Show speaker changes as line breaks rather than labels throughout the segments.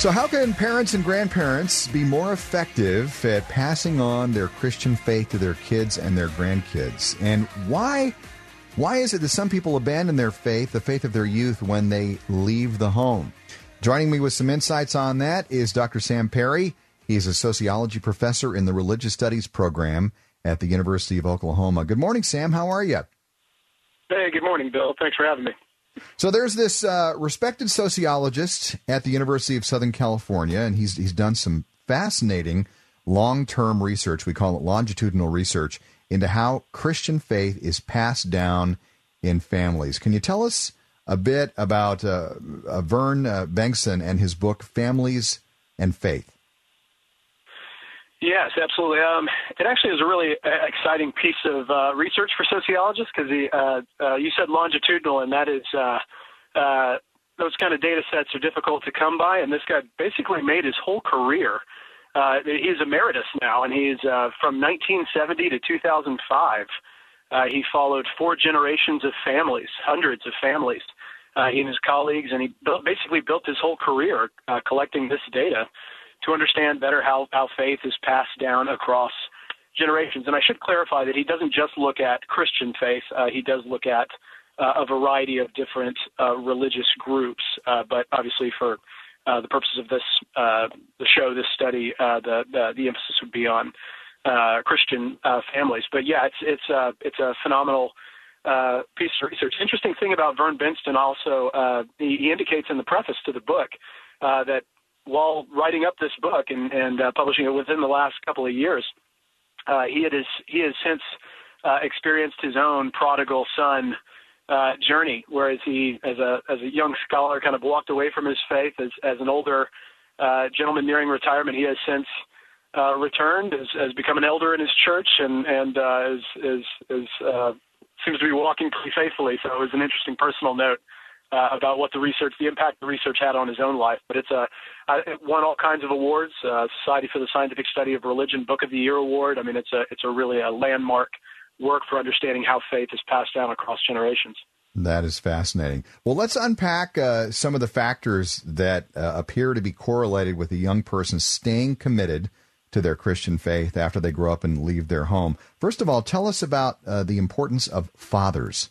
So how can parents and grandparents be more effective at passing on their Christian faith to their kids and their grandkids? And why is it that some people abandon their faith, the faith of their youth, when they leave the home? Joining me with some insights on that is Dr. Sam Perry. He's a sociology professor in the Religious Studies program at the University of Oklahoma. Good morning, Sam. How are you?
Hey, good morning, Bill. Thanks for having me.
So there's this respected sociologist at the University of Southern California, and he's done some fascinating long-term research, we call it longitudinal research, into how Christian faith is passed down in families. Can you tell us a bit about Vern Bengtson and his book, Families and Faith?
Yes, absolutely. It actually is a really exciting piece of research for sociologists because you said longitudinal, and that is those kind of data sets are difficult to come by. And this guy basically made his whole career. He's emeritus now, and he's from 1970 to 2005. He followed 4 generations of families, hundreds of families, he and his colleagues, and he basically built his whole career collecting this data to understand better how faith is passed down across generations. And I should clarify that he doesn't just look at Christian faith. He does look at a variety of different religious groups. But obviously for the purposes of this the show, this study, the emphasis would be on Christian families. But yeah, it's a phenomenal piece of research. Interesting thing about Vern Bengtson also, he indicates in the preface to the book that while writing up this book and publishing it within the last couple of years, he has since experienced his own prodigal son journey, whereas he, as a young scholar, kind of walked away from his faith. As an older gentleman nearing retirement, he has since returned, has become an elder in his church, and seems to be walking pretty faithfully. So it was an interesting personal note about what the impact the research had on his own life. But it won all kinds of awards, Society for the Scientific Study of Religion Book of the Year Award. I mean, it's really a landmark work for understanding how faith is passed down across generations.
That is fascinating. Well, let's unpack some of the factors that appear to be correlated with a young person staying committed to their Christian faith after they grow up and leave their home. First of all, tell us about the importance of fathers.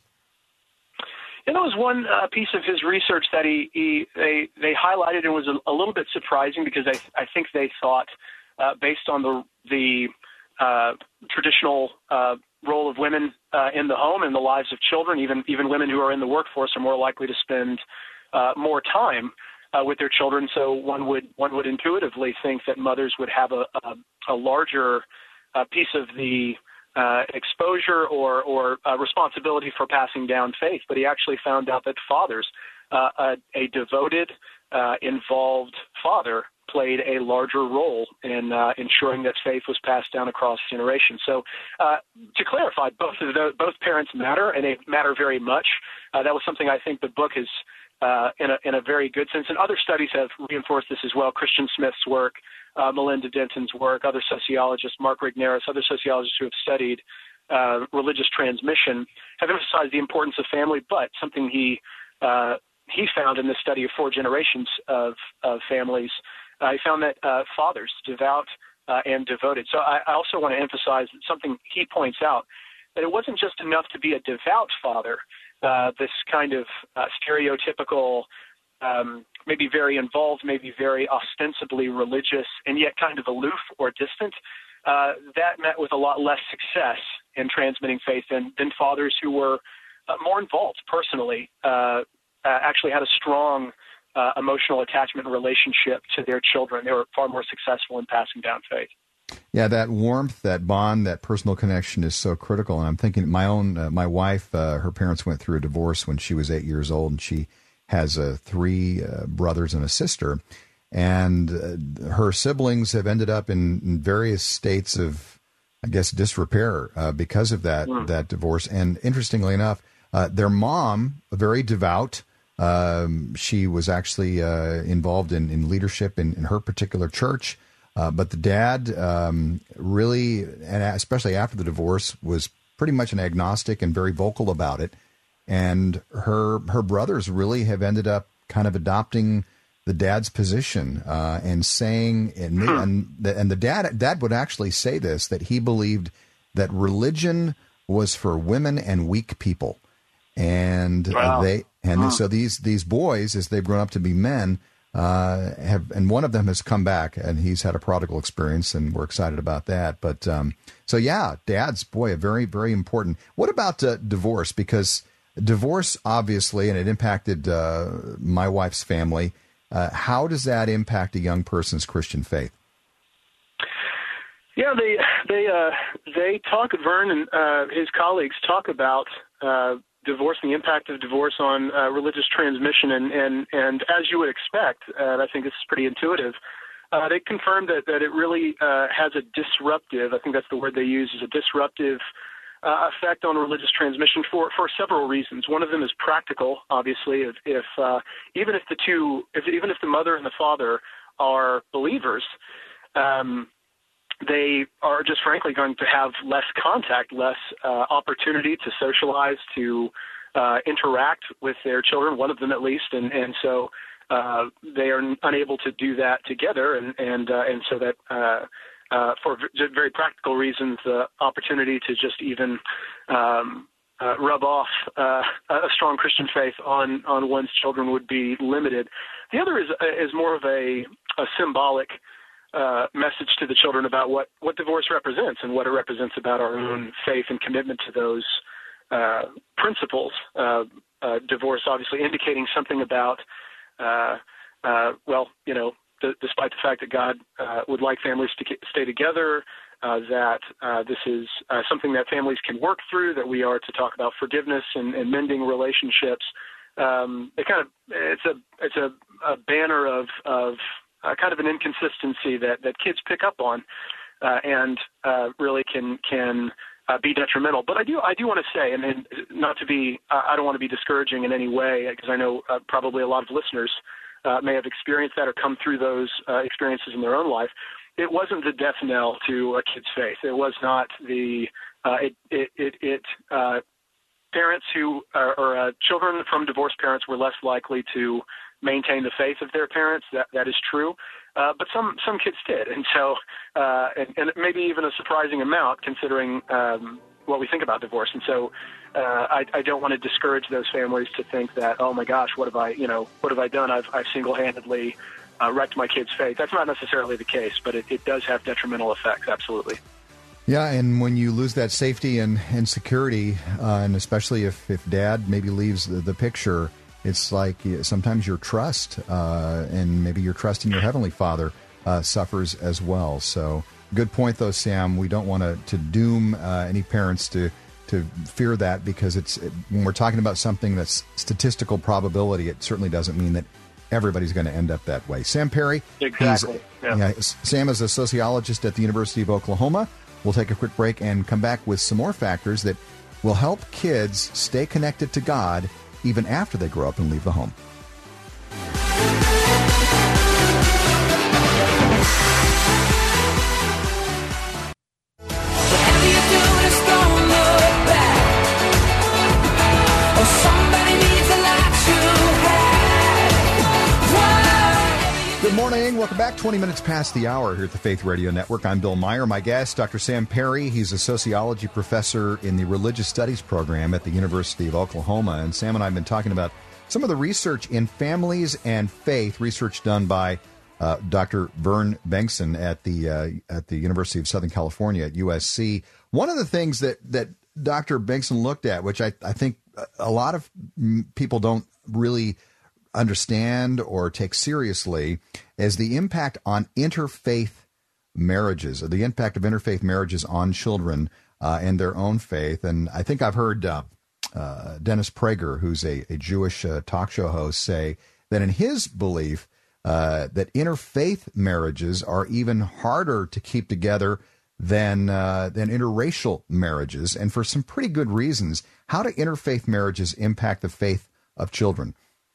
And that was one piece of his research that they highlighted and was a little bit surprising because I think they thought, based on the traditional role of women in the home and the lives of children, even women who are in the workforce are more likely to spend more time with their children. So one would intuitively think that mothers would have a larger piece of the exposure or responsibility for passing down faith. But he actually found out that fathers, a devoted, involved father, played a larger role in ensuring that faith was passed down across generations. So to clarify, both parents matter, and they matter very much. That was something I think the book is in a very good sense. And other studies have reinforced this as well. Christian Smith's work, Melinda Denton's work, other sociologists, Mark Rigneris, other sociologists who have studied religious transmission have emphasized the importance of family, but something he found in this study of 4 generations of families, he found that fathers, devout and devoted. So I also want to emphasize something he points out, that it wasn't just enough to be a devout father, this kind of stereotypical, maybe very involved, maybe very ostensibly religious, and yet kind of aloof or distant. That met with a lot less success in transmitting faith than fathers who were more involved personally, actually had a strong emotional attachment and relationship to their children. They were far more successful in passing down faith.
Yeah, that warmth, that bond, that personal connection is so critical. And I'm thinking my wife, her parents went through a divorce when she was 8 years old, and she has 3 brothers and a sister. And her siblings have ended up in various states of, I guess, disrepair because of that divorce. And interestingly enough, their mom, very devout, she was actually involved in leadership in her particular church. But the dad really, and especially after the divorce, was pretty much an agnostic and very vocal about it. And her brothers really have ended up kind of adopting the dad's position and saying, and the dad would actually say this, that he believed that religion was for women and weak people. And so these boys, as they've grown up to be men, and one of them has come back, and he's had a prodigal experience, and we're excited about that. But so yeah, dads, boy, a very, very important. What about divorce? Because divorce, obviously, and it impacted my wife's family. How does that impact a young person's Christian faith?
Yeah, they talk. Vern and his colleagues talk about divorce and the impact of divorce on religious transmission, and as you would expect, and I think this is pretty intuitive. They confirmed that it really has a disruptive. I think that's the word they use, is a disruptive effect on religious transmission for several reasons. One of them is practical. Obviously, if even if the mother and the father are believers, they are just frankly going to have less contact, less opportunity to socialize, to interact with their children, one of them at least, and so they are unable to do that together, and so that for very practical reasons, the opportunity to just even rub off a strong Christian faith on one's children would be limited. The other is more of a symbolic message to the children about what divorce represents and what it represents about our own faith and commitment to those principles. Divorce obviously indicating something about, despite the fact that God would like families to stay together, that this is something that families can work through, that we are to talk about forgiveness and mending relationships. It's a banner of kind of an inconsistency that kids pick up on and really can be detrimental. But I do want to say, and not to be, I don't want to be discouraging in any way, because I know probably a lot of listeners may have experienced that or come through those experiences in their own life. It wasn't the death knell to a kid's faith. It was not the parents who or children from divorced parents were less likely to maintain the faith of their parents. That is true. But some kids did. And so, and maybe even a surprising amount considering what we think about divorce. And so I don't want to discourage those families to think that, oh my gosh, what have I done? I've single-handedly wrecked my kid's faith. That's not necessarily the case, but it does have detrimental effects, absolutely.
Yeah, and when you lose that safety and security, and especially if dad maybe leaves the picture, it's like sometimes your trust and maybe your trust in your Heavenly Father suffers as well. So good point, though, Sam. We don't want to doom any parents to fear that, because when we're talking about something that's statistical probability, it certainly doesn't mean that everybody's going to end up that way. Sam Perry.
Exactly.
Sam is a sociologist at the University of Oklahoma. We'll take a quick break and come back with some more factors that will help kids stay connected to God even after they grow up and leave the home. Good morning. Welcome back. 20 minutes past the hour here at the Faith Radio Network. I'm Bill Meyer. My guest, Dr. Sam Perry. He's a sociology professor in the Religious Studies program at the University of Oklahoma. And Sam and I have been talking about some of the research in families and faith, research done by Dr. Vern Bengtson at the University of Southern California at USC. One of the things that Dr. Bengtson looked at, which I think a lot of people don't really understand or take seriously, is the impact on interfaith marriages, or the impact of interfaith marriages on children and their own faith. And I think I've heard Dennis Prager, who's a Jewish talk show host, say that in his belief that interfaith marriages are even harder to keep together than interracial marriages, and for some pretty good reasons. How do interfaith marriages impact the faith of children?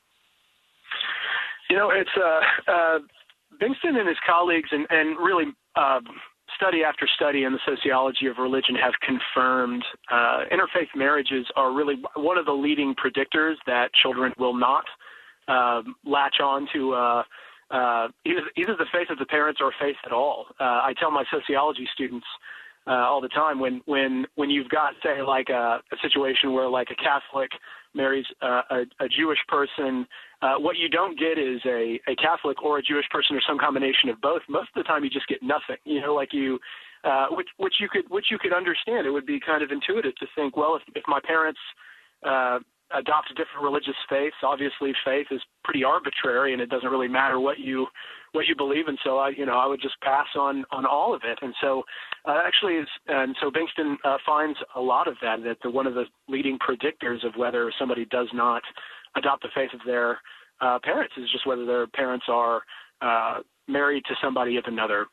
It's Bengtson and his colleagues and really study after study in the sociology of religion have confirmed interfaith marriages are really one of the leading predictors that children will not latch on to either the faith of the parents or faith at all. I tell my sociology students all the time when you've got, say, like a situation where like a Catholic marries a Jewish person, what you don't get is a Catholic or a Jewish person or some combination of both. Most of the time, you just get nothing. Like you, which you could understand. It would be kind of intuitive to think, well, if my parents adopt different religious faiths, obviously faith is pretty arbitrary, and it doesn't really matter what you believe, and so I would just pass on all of it. And so so Bengston finds a lot of that one of the leading predictors of whether somebody does not adopt the faith of their parents is just whether their parents are married to somebody of another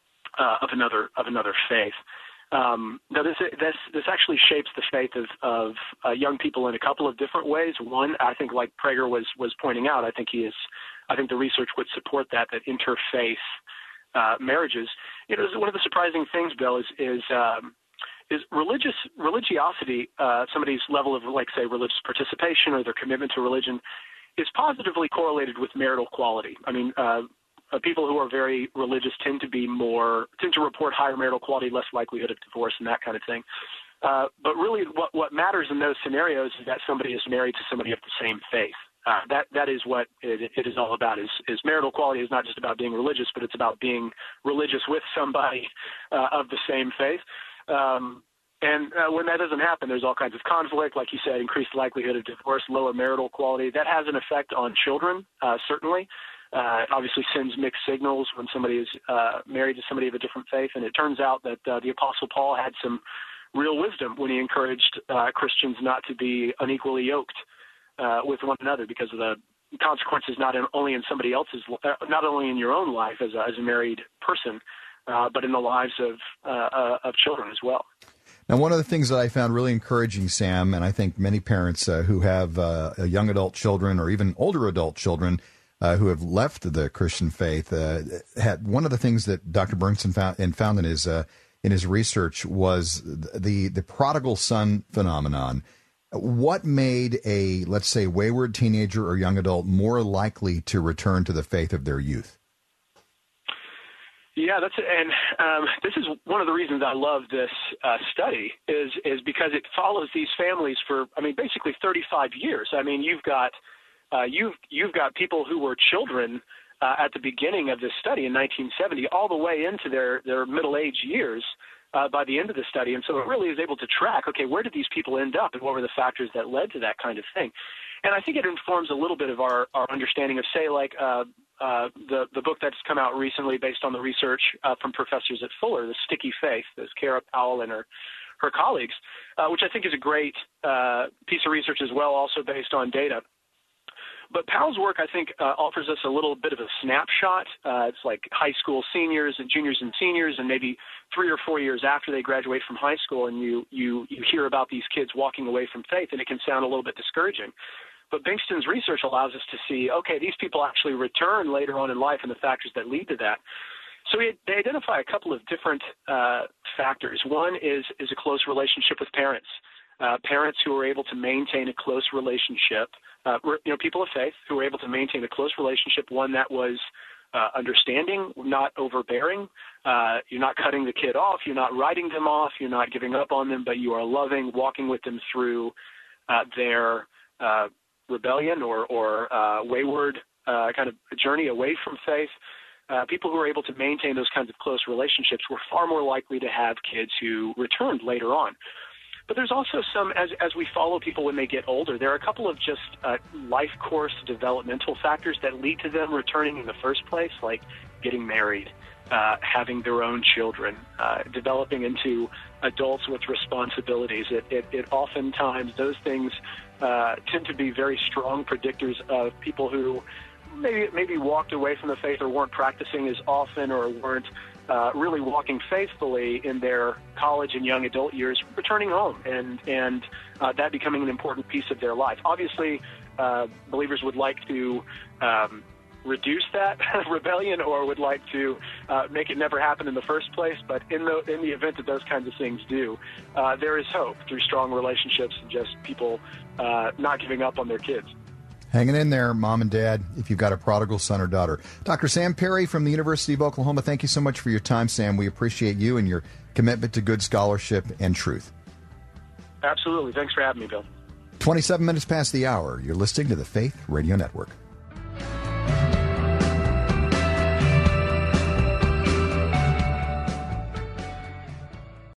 faith. Now this actually shapes the faith of young people in a couple of different ways. One, I think, like Prager was pointing out, I think the research would support that interfaith marriages. One of the surprising things, Bill, is religiosity, somebody's level of, like, say, religious participation or their commitment to religion, is positively correlated with marital quality. I mean, people who are very religious tend to report higher marital quality, less likelihood of divorce, and that kind of thing. But really, what matters in those scenarios is that somebody is married to somebody of the same faith. That is what it is all about. Is marital quality is not just about being religious, but it's about being religious with somebody of the same faith. And when that doesn't happen, there's all kinds of conflict, like you said, increased likelihood of divorce, lower marital quality. That has an effect on children, certainly. It obviously sends mixed signals when somebody is married to somebody of a different faith. And it turns out that the Apostle Paul had some real wisdom when he encouraged Christians not to be unequally yoked with one another, because of the consequences not only in somebody else's, not only in your own life as a married person, but in the lives of children as well.
Now, one of the things that I found really encouraging, Sam, and I think many parents who have young adult children or even older adult children who have left the Christian faith, had one of the things that Dr. Bengston found in his research was the prodigal son phenomenon. What made a, let's say, wayward teenager or young adult more likely to return to the faith of their youth?
Yeah, this is one of the reasons I love this study is because it follows these families for, basically 35 years. You've got people who were children at the beginning of this study in 1970, all the way into their middle-aged years by the end of the study. And so it really is able to track, okay, where did these people end up and what were the factors that led to that kind of thing? And I think it informs a little bit of our understanding of, say, like the book that's come out recently based on the research from professors at Fuller, The Sticky Faith, that's Kara Powell and her colleagues, which I think is a great piece of research as well, also based on data. But Powell's work, I think, offers us a little bit of a snapshot. It's like high school seniors and juniors and seniors, and maybe 3 or 4 years after they graduate from high school, and you hear about these kids walking away from faith, and it can sound a little bit discouraging. But Bengston's research allows us to see, okay, these people actually return later on in life and the factors that lead to that. So they identify a couple of different factors. One is a close relationship with parents. Parents who are able to maintain a close relationship, people of faith who are able to maintain a close relationship, one that was understanding, not overbearing. You're not cutting the kid off. You're not writing them off. You're not giving up on them, but you are loving, walking with them through their rebellion or wayward kind of journey away from faith. People who are able to maintain those kinds of close relationships were far more likely to have kids who returned later on. But there's also some, as we follow people when they get older, there are a couple of just life course developmental factors that lead to them returning in the first place, like getting married, having their own children, developing into adults with responsibilities. It oftentimes, those things tend to be very strong predictors of people who maybe walked away from the faith or weren't practicing as often or weren't really walking faithfully in their college and young adult years, returning home and that becoming an important piece of their life. Obviously, believers would like to reduce that rebellion or would like to make it never happen in the first place. But in the event that those kinds of things do, there is hope through strong relationships and just people not giving up on their kids.
Hanging in there, Mom and Dad, if you've got a prodigal son or daughter. Dr. Sam Perry from the University of Oklahoma, thank you so much for your time, Sam. We appreciate you and your commitment to good scholarship and truth.
Absolutely. Thanks for having me, Bill.
27 minutes past the hour. You're listening to the Faith Radio Network.